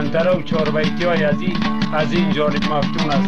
منطقه و چهاربیتی های از این جانب مفتون است.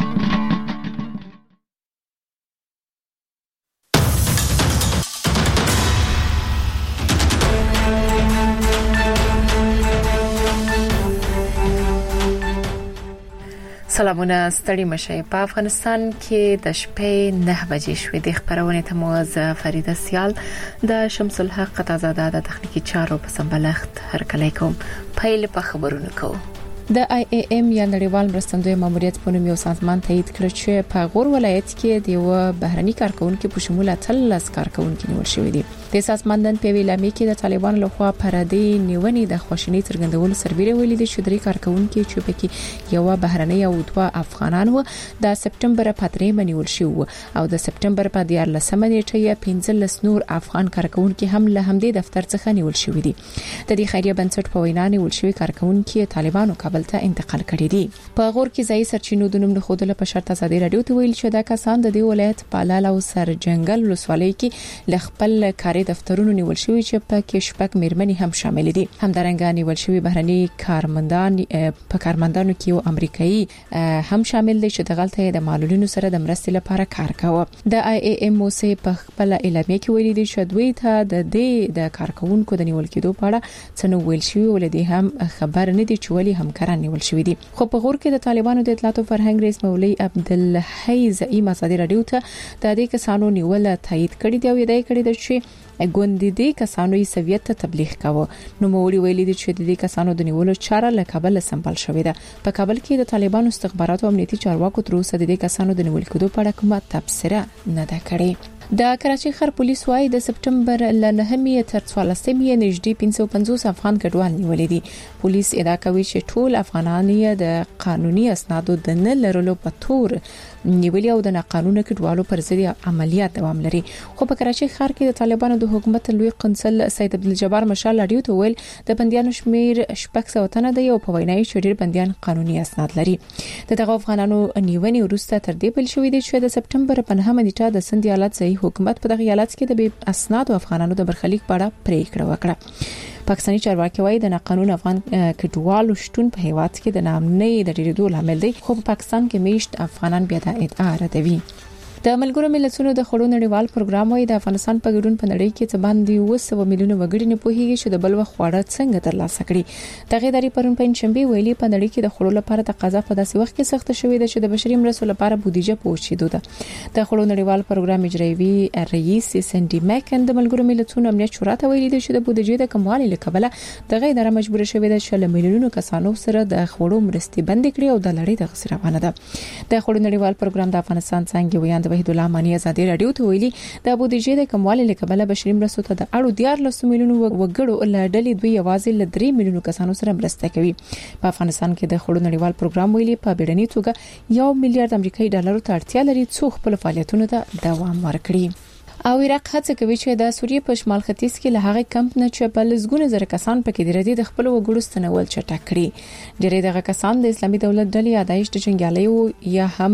سلامونه ستړي مشي. په افغانستان کې د شپې 9 بجې شوې د خبرونه ته موز فریده سیال د شمس الحق قطازاده د تخنیکی چارو په سمبلخت هرکلی کوم. پیل په خبرونه کوم. د IAM یا نړیوال مرستندوی ماموریت په نوم یو سازمان تایید کړ چې په غور ولایت کې د یو بهرني کارکونکو په شمول 13 کارکونکو نیول شوی دي. د سازمان د پیویلامي کې د طالبان لخوا پردي نیونې د خوشنۍ ترګندول سربېره ویلي دي چې درې کارکونکو چې پکې یو بهرني او دوه افغانان وو د سپټمبر په 3 نیول شو او د سپټمبر په 14 نیټه 15 نور افغان کارکونکو هم له همدې دفتر څخه نیول شوی دي. د دې خیریه بنسټ په وینا نیول شوی کارکونکو طالبانو ته انتقال کړی دي. په غور کې ځای سرچینو د نوم له خوده په شرط ازادي رادیو ته ویل شو دا کسان د دې ولایت په لاله او سر جنگل ولسوالۍ کې ل خپل کاري دفترونو نیول شوی چې په کې شپږ میرمنې هم شامل دي. همدارنګه نیول شوی بهرني کارمندان په کارمندانو کې یو امریکایي هم شامل دي چې د غلطه د معلولینو سره د مرستې لپاره کار کاوه. د IAM موسه په خپل اعلامیه کې ویلي دي چې دوی ته د دې د کارکونکو د نیول کېدو په اړه څه نو ویل شوی ولدي هم خبر نه دي چې ولی همکاران نیول شوی دي. خو په غور کې د طالبانو د اطلاعات او فرهنګ رئیس مولوی عبدالحی زعیم ازادي رادیو ته د دې کسانو نیول تایید کړی دی او یې دای کړی دی چې ګوندې دې کسانو یې سویت ته تبلیغ کاوه. نو مولوی ویلي دي چې د دې کسانو د نیولو چاره له کابل سمبال شوې ده. په کابل کې د طالبانو استخبارات او امنیتي چارواکو تر اوسه د دې کسانو د نیول کېدو په اړه کومه تبصره نه ده کړې. د کراچي ښار پولیس وايي د سپټمبر ل 9 تر 14 نږدې 550 افغان کډوال نیولې دي. پولیس ادعا کوي چې ټول افغانان د قانوني اسنادو د نه لرلو په تور نیولې او د ناقانونه کډوالو پر ضد عملیات دوام لري. خو په کراچي ښار کې د طالبانو د حکومت لوی قنصل سید عبدالجبار مشال رادیو ته ویل د بنديانو شمیر 600 تنه دی او په وینای چې ډیر بنديان قانوني اسناد لري. دغه افغانانو نیونې وروسته تر دې بل شوې دي چې د سپټمبر په 9 نیټه د سند ایالت ځای حکومت په دغه ایالت کې د بې اسناد افغانانو د برخلیک په اړه پریکړه وکړه. پاکستاني چارواکي وايي د ناقانونه افغان کډوالو شتون په هیواد کې د نامنۍ د ډیرېدو لامل دی. خو په پاکستان کې میشت افغانان بیا د ادعا ردوي. د ملګرو ملتونو د خړو نړیوال پروګرام وايي د افغانستان په ګډون په نړۍ کې څه باندې 200 میلیونه وګړي نه پوهیږي چې د بل وخت خواړه څنګه ترلاسه کړي. دغه ادارې پرون په شنبه ویلي په نړۍ کې د خړو لپاره تقاضا په داسې وخت کې سخت شوې ده چې د بشري مرستو لپاره بودیجه پوښیدو ده. د خړو نړیوال پروګرام اجرایي رئیس سندي میکن د ملګرو ملتونو امنیت شورا ته ویلي چې د بودیجې د کموالي لکبله دغه اداره مجبور شوې ده چې له میلیونونو کسانو سره د خړو مرستې بند کړي او د لړۍ د غسروانه ده. د خړو نړیوال پروګرام د افغانستان څنګه ویاند وحید الله مانی ازادي رادیو ته ویلي د بودیجې د کموالي لکبله بشري مرستو ته د اړو 14 میلیونو وګړو له ډلې دوی یوازې له 3 میلیونو کسانو سره مرسته کوي. په افغانستان کې د خړو نړیوال پروګرام ویلي په بیړني توګه 1 میلیارډ امریکایي ډالر ته اړتیا لري څو خپل فعالیتونو ته دوام ورکړي. او عراق هڅه کوي چې د سوریې په شمال ختیځ کې له هغه کمپ نه چې په لزګونه زره کسان پکې دي د خپل وګړو ستنول چټک کړي. ډېری دغه کسان د اسلامي دولت ډلې یادایش د جنگیالیو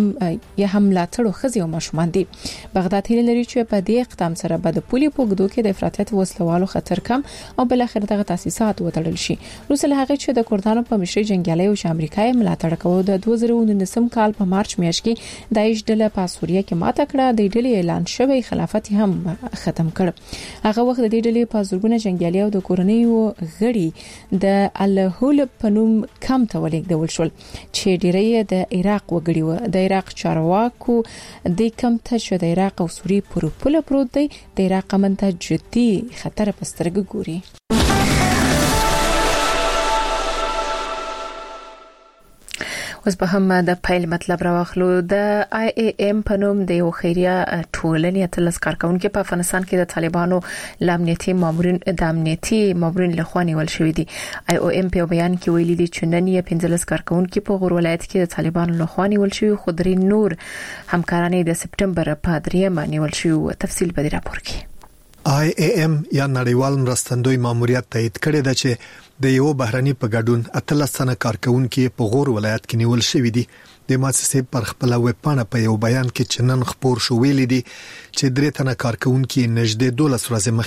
یا هم لاتړو خزي او ماشومان دي. بغداد هیله لري چې په دې اقدام سره به د پولي پوګدو کې د افراطیت وسلوالو خطر کم او بل اخر دغه تاسیسات وتړل شي. روسله هغه چې د کردانو په مشرۍ جنگیالیو چې امریکای ملاتړ کوي د 2019 کال په مارچ میاشت کې داعش ډله په سوریه کې ماته کړه. د ډلې اعلان شوی خلافت هم ختم کړ. هغه وخت د دې ډلې په زورګونه جنگیالي او د کورنیو غړي د الهول په نوم کم ته ولېږدول شول چې ډیری د عراق وګړي و. د عراق چارواکو د کم ته چې د عراق او سوریې پر پوله پروت دی د عراق منته جدي خطر په سترګه ګوري. اوس به هم د پایل مطلب راوخلو. د IAM په نوم د یو خیریه ټولنې اتلس کارکونکو په افغانستان کې د طالبانو لامنیتي مامورین لخوا نیول شوې دي. IAM په بیان کې ویلي دي چې نن یې 15 کارکونکو په غور ولایت کې د طالبانو لخوا نیول شوی خو درې نور همکاران د سپټمبر په 3 نیول شوی. تفصیل به راپور کې. IAM یا نړیوال مرستندوی ماموریت تایید کړی دی چې د یو بهرني په ګډون 13 تنه کارکونکو په غور ولایت کې نیول شوی دي. د مؤسسې پر خپل ویب پاڼه په یو بیان کې چنن خبر شو ویلي دي چې درې تنه کارکونکو نږدې 12 ورځې مخکې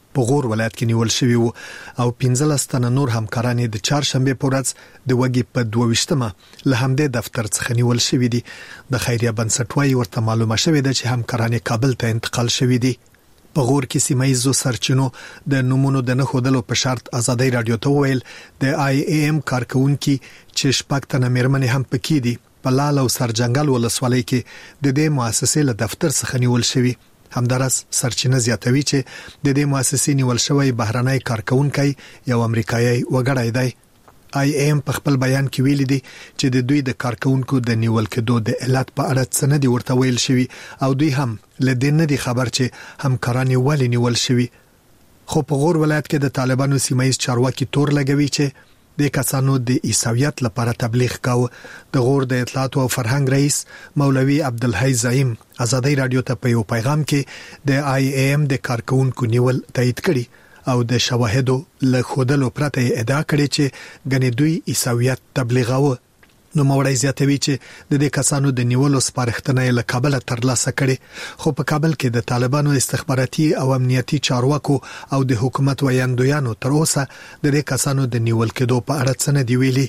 په غور ولایت کې نیول شوی وو او 15 تنه نور همکاران د چهارشنبه په ورځ د وګي په 22مه له همدې دفتر څخه نیول شوی دي. د خیریه بنسټ وايي ورته معلومه شوې ده چې همکاران کابل ته انتقال شوی دي. په غور کې سیمایزو سرچینو د نمونو د نه خودلو په شرط ازادي رادیو ته ویل د IAM کارکونکو چې شپږ تنه مېرمنې هم پکې دي په لال او سرجنګل ولسوالۍ کې د دې مؤسسې له دفتر څخه نیول شوی. همدارس سرچینه زیاتوي چې د دې مؤسسې نیول شوی بهرنۍ کارکونکو یو امریکایي وګړی دی. IAM په خپل بیان کې ویلي دي چې د دوی د کارکونکو د نیول کېدو د علت په اړه څه نه دی ورته ویل شوی او دوی هم لدې نه دي خبر چې همکاران ولې نیول شوی. خو په غور ولایت کې د طالبانو سیمایي چارواکي تور لګوي چې د کسانو د عیسویت لپاره تبلیغ کاوه. د غور د اطلاعات او فرهنګ رئیس مولوي عبدالحی زعیم ازادي رادیو ته په یو پیغام کې د IAM د کارکونکو نیول تایید کړي او د شواهدو له خودلو پرته ادعا کړې چې غني دوی عیسویت تبلیغاوه. نو مورای زیاتوي چې د دې کسانو د نیولو سپارښتنه له کابل ترلاسه کړي خو په کابل کې د طالبانو استخباراتي او امنیتي چارواکو او د حکومت ویاندویانو تر اوسه د دې کسانو د نیول کېدو په اړه څه نه دی ویلي.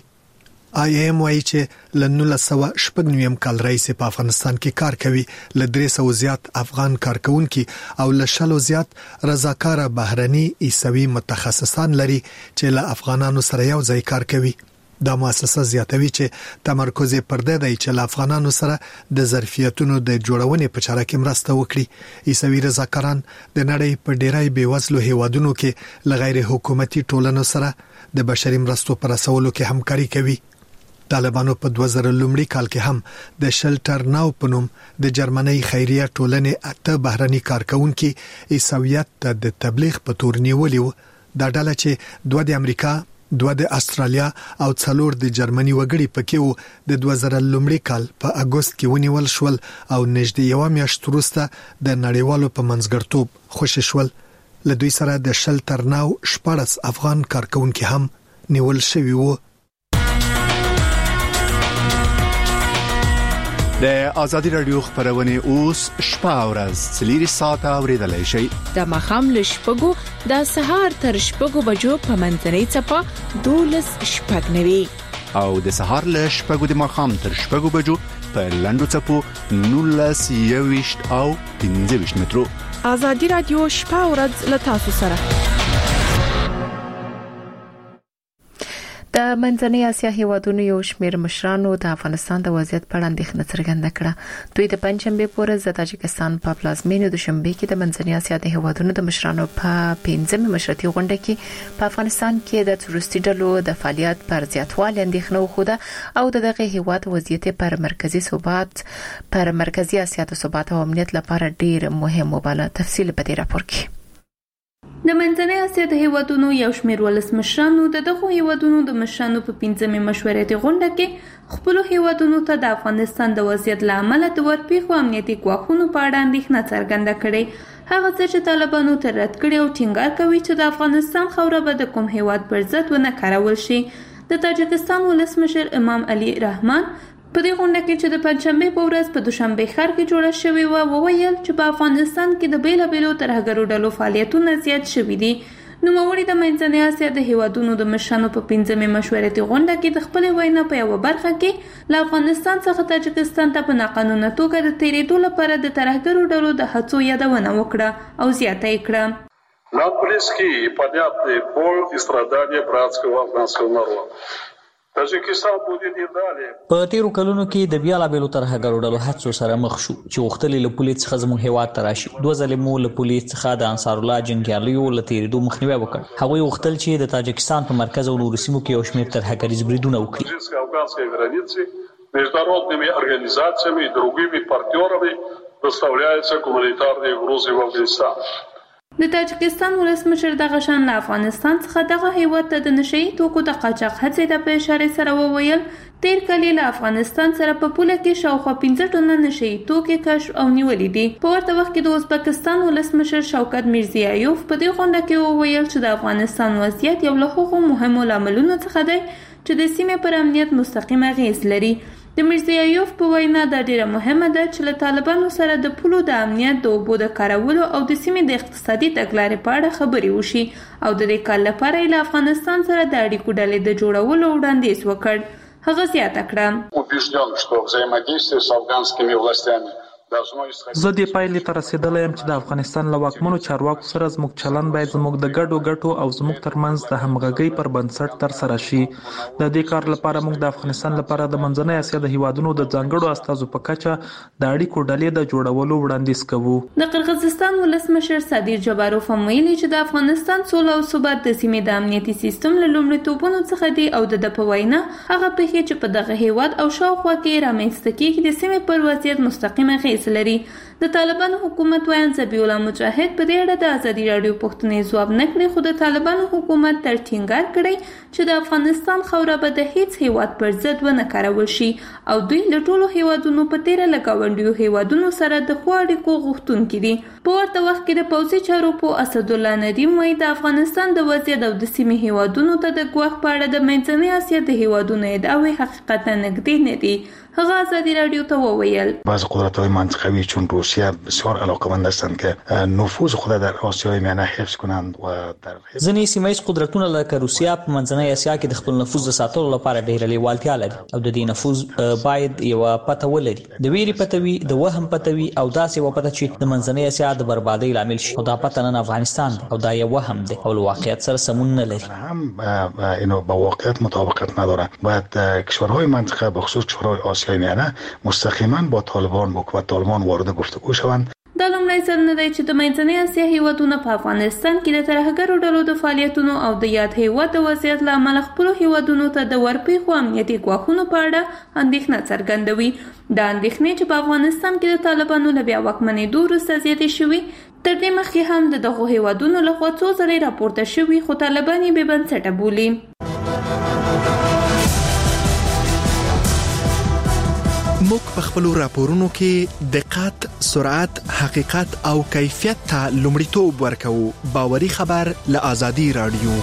IAM وايي چې ل 1990 کال رئیس په افغانستان کې کار کوي. ل 300 زیات افغان کارکونکو او ل 100 زیات رضاکار بهرني عیسوي متخصصان لري چې له افغانانو سره یو ځای کار کوي. دا مؤسسه زیاتوي چې تمرکز پر دې دی چې افغانانو سره د ظرفیتونو د جوړونې په چاره کې مرسته وکړي. عیسوي رضاکاران د نړۍ په ډیری بیوزلو هیوادونو کې ل غیر حکومتي ټولنو سره د بشري مرستو پر رسولو کې همکاري کوي. طالبانو په 2000 کال کې هم د شلټر ناو په نوم د جرمني خیریه ټولنې اته بهرني کارکونکو عیسویت ته د تبلیغ په تور نیولې و. دا ډله چې دوه د امریکا 2 د استرالیا او 4 د جرمني وګړي پکې وو د 2000 کال په اگست کې ونیول شول او نږدې یو میاشت وروسته د نړیوالو په منځګړتوب خوشی شول. له دوی سره د شلټر ناو 14 افغان کارکونکو هم نیول شوی وو. د ازادي رادیو خبرونه اوس شپه او ورځ 3 ساعته اوریدلای شئ. د مخام له شپږو د سهار تر شپږو بجو په منځنۍ چپه 12 شپږ نوي او د سهار له شپږو د مخام تر شپږو بجو په لندو چپو 19 او 15 مترو. ازادي رادیو شپه او ورځ له تاسو سره. د منځنۍ اسیا هیوادونو یو شمېر مشرانو د افغانستان د وضعیت په اړه اندېښنه څرګنده کړه. دوی د پنځشنبه په ورځ د تاجکستان په پلازمینه د شنبه کې د منځنۍ اسیا د هیوادونو د مشرانو په 15مه مشرتي غونډه کې په افغانستان کې د تروریستي ډلو د فعالیت پر زیاتوالي اندېښنه وښوده او دغه هیواد وضعیت پر مرکزی اسیا د ثبات او امنیت لپاره ډیر مهم وباله. تفصیل په دې راپور کې. د منځنۍ اسیا د هیوادونو یو شمېر ولسمشرانو دغه هیوادونو د مشرانو په 15مه مشورتي غونډه کې خپل هیوادونو ته د افغانستان د وضعیت لامل د ورپېښو امنیتي ګواښونو په اړه اندېښنه څرګنده کړې. هغه څه چې طالبانو تر رد کړي او ټینګار کوي چې د افغانستان خوره به د کوم هیواد پر ضد ونه کارول شي. د تاجکستان ولسمشر امام علي رحمان په دې غونډه کې چې د پنځشنبه په ورځ په دوشنبه ښار کې جوړه شوې و وویل چې په افغانستان کې د بیلابېلو ترهګرو ډلو فعالیتونه زیات شوي دي. نوموړي د منځنۍ اسیا د هیوادونو د مشرانو په 15مه مشورتي غونډه کې د خپل وینا په یو برخه کې له افغانستان څخه تاجکستان ته په ناقانونه توګه د تیریدو لپاره د ترهګرو ډلو د هڅو یادونه وکړه او زیاته یې کړه. Нам близки и понятны боль и страдания братского афганского народа. په تیرو کلونو کې د بیا لا بیلو ترهګرو ډلو هڅو سره مخ شو چې وختلې له پولیس څخه زموږ هیواد ته راشي. 2 ځله مو له пулيس څخه د انصار الله جنگیالیو له تیریدو مخنیوي وکړ. هغوی وختل چې د تاجکستان په مرکز او نورو سیمو کې یو شمېر ترهګریز بریدونه وکړي. Международными организациями и другими партнерами доставляются гуманитарные грузы в Афганистан. د تاجکستان ولسمشر دغه شان له افغانستان څخه دغه هیواد ته د نشئی توکو د قاچاق هڅې ته په اشاره سره وویل تیر کال له افغانستان سره په پوله کې شاوخوا 15 ټنه نشئی توکي کشف او نیولې دي. په ورته وخت کې د ازبکستان ولسمشر شوکت میرزیایوف په دې غونډه کې وویل چې د افغانستان وضعیت یو له هغو مهمو لاملونو څخه دی چې د سیمې پر امنیت مستقیم اغیز لري. د میرزیایوف په وینا دا ډیره مهمه ده چې له طالبانو سره د پولو د امنیت د اوبو د کارولو او د سیمې د اقتصادي تګلارې په اړه خبرې وشي او د دې کال لپاره له افغانستان سره د اړیکو ډلې د جوړولو وړاندیز وکړ. هغه زیاته کړه زه د پایلې ته رسیدلی یم چې د افغانستان له واکمنو چارواکو سره زموږ چلند باید زموږ د ګډو ګټو او زموږ ترمنځ د همغږۍ پر بنسټ ترسره شي. د دې کار لپاره موږ د افغانستان لپاره د منځنۍ اسیا د هیوادونو د ځانګړو استازو په کچه د اړیکو ډلې د جوړولو وړاندیز کوو. د قرغیزستان ولسمشر صادر جباروف هم ویلي چې د افغانستان سوله او ثبات د سیمې د امنیتي سیستم له لومړیتوبونو څخه دی او د په وینا هغه پیښې چې په دغه هیواد او شاوخوا کې رامنځته کیږي د سیمې پر وضعیت مستقیمه اغیز لري. د طالبانو حکومت وایي ذبیح الله مجاهد په دې اړه د ازادي راډیو پوښتنې ځواب نه کړی، خو د طالبانو حکومت تر ټینګار کړی چې د افغانستان خوره به د هیڅ هیواد پر ضد ونه کارول شي او دوی له ټولو هیوادونو په تیره له ګاونډیو هیوادونو سره د ښو اړیکو غوښتونکي دي. په ورته وخت کې د پوځي چارو په اسدالله ندیم وایي د افغانستان د وضعیت او د سیمې هیوادونو ته د ګواښ په اړه د منځنۍ اسیا د هیوادونو ادعاوې حقیقتا نږدې نه دي. هغه ازادي رادیو ته وویل بعض قدرت‌های منطقوی چون روسیه بسیار علاقه‌مند هستند که نفوذ خود در آسیای میانه حفظ کنند و در ځینې سیمه ییز قدرتونه لکه روسیه په منځنۍ اسیا کې د خپل نفوذ د ساتلو لپاره ډېره لیوالتیا لري او د دې نفوذ باید یو پته ولري، د ویري پته وي، د وهم پته وي او داسې و پته چې د منځنۍ اسیا د بربادۍ لامل شي. او دا پته نن افغانستان دی او دا یو وهم دی او واقعیت سره سمون نه لري. هم اینو با واقعیت مطابقت نداره. باید کشورهای منطقه به خصوص کشورهای آسیای میانه مستقیما با طالبان و طالبان وارد گفتگو شوند. دا لومړی ځل نه دی چې د منځنۍ اسیا هیوادونه په افغانستان کې د ترهګرو ډلو د فعالیتونو او د یاد هیواد د وضعیت له امله خپلو هیوادونو ته د ورپېښو امنیتي ګواښونو په اړه اندېښنه څرګندوي. دا اندېښنې چې په افغانستان کې د طالبانو له بیا واکمنېدو وروسته زیاتې شوي، تر دې مخکې هم د دغو هیوادونو لخوا څو ځلې راپورته شوي، خو طالبان یې بې بنسټه بولي. موږ په خپل راپورونو کې دقت، سرعت، حقیقت او کیفیت ته لومړیتوب ورکوو. باوري خبر له ازادي رادیو.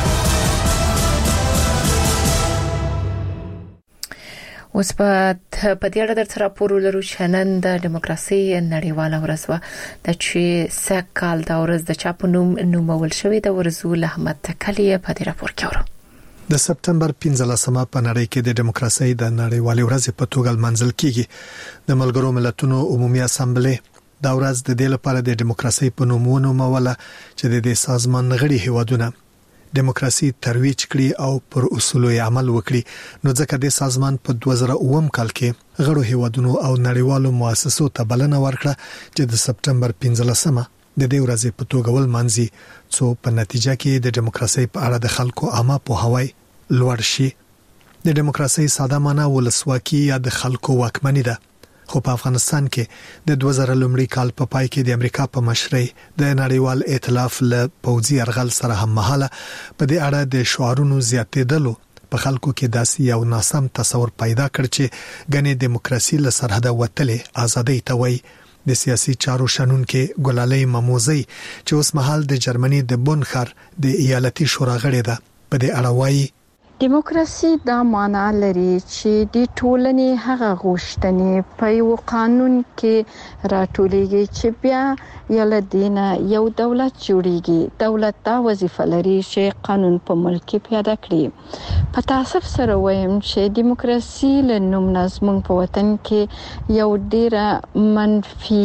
اوس په دې اړه درته راپور ولرو چې نن د دیموکراسي نړیواله ورځ وه، د چې سکهال د ورځ د چا په نوم نومول شوې د ورزول احمد تکلی په دې راپور کې ورو. د سپتمبر 15مه په نړۍ کې د دیموکراسي د نړیوالې ورځې په توګه منځل کیږي. د ملګرو ملتونو عمومي اسامبلې دا ورځ د دې لپاره د دیموکراسي په نوم ونوموله چې د دې سازمان غړي هیوادونه دیموکراسي ترویج کړي او پر اصولو عمل وکړي. نو ځکه د سازمان په 2009 کال کې غړو هیوادونو او نړیوالو مؤسسو ته بلنه ورکړه چې د سپتمبر 15مه د دې ورځې په توګه ولمانځي، څو په نتیجه کې د دیموکراسي په اړه د خلکو عامه پوهاوی لوړ شي. د دیموکراسي ساده معنی ولسواکي یا د خلکو واکمني ده، خو په افغانستان کې د 2000 کال په پای کې د امریکا په مشرۍ د نړیوال ائتلاف له پوځي يرغل سره هم مهاله په دې اړه د شعارونو زیاتېدلو په خلکو کې داسې یو ناسم تصور پیدا کړ چې غني دیموکراسي له سرحده وتلې ازادي ته وایي. د سیاسي چارو شنونکو ګلالۍ مموزي چې اوس مهال د جرمني د بون ښار د ایالتي شورا غړې ده په دې اړه وایي دیموکراسي دا معنی لري چې د ټولنې هغه غوښتنې په یو قانون کې راټولېږي چې بیا یله دینه یو دولت جوړیږي. دولت دا وظیفه لري چې قانون په ملک کې پیاده کړي. په تاسف سره وایم چې دیموکراسي له نوم نظم په وطن کې یو ډیره منفي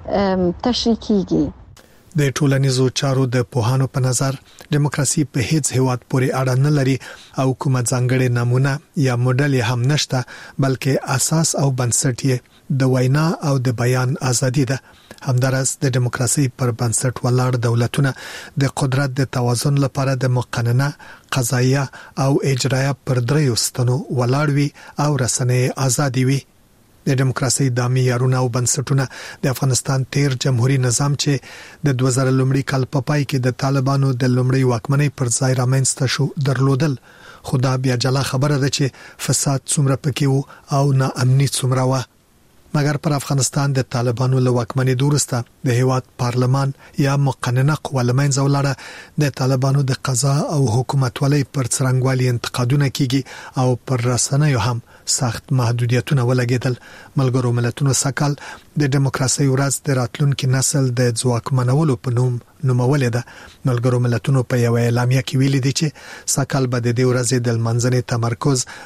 تشریح کیږي. د ټولنیزو چارو د پوهانو په نظر دیموکراسي په هیڅ هیواد پورې اړه نه لري او کومه ځانګړې نمونه یا موډل هم نشته، بلکې اساس او بنسټ یې د وینا او د بیان ازادي ده. همدارس د دیموکراسي پر بنسټ ولاړ دولتونه د قدرت د توازن لپاره د مقننه، قضایه او اجرایه پر دریو ستنو ولاړ وي او رسنۍ ازادي وي. د دیموکراسي د معیارونو او بنسټونو د افغانستان تیر جمهوریت نظام چې د 2000 کال په پای کې د طالبانو د لومړی واکمنۍ پر ځای رامنځته شو درلودل، خو دا بیا جلا خبره ده چې فساد څومره پکې وو او ناامني څومره و. مګر پر افغانستان د طالبانو له واکمنۍ وروسته د هیواد پارلمان یا مقننه قوه لمنځه ولاړه د طالبانو د قضا او حکومتولۍ پر څرنګوالي انتقادونه کیږي او پر رسنیو هم سخت محدودیتونه ولګیدل. ملګرو ملتونو سکهال د دیموکراسي ورځ د راتلونکي نسل د ځواکمنولو په نوم نومولې ده. ملګرو ملتونو په یو اعلامیه کې ویلي دي چې سکهال به د دې ورځې د منځني تمرکز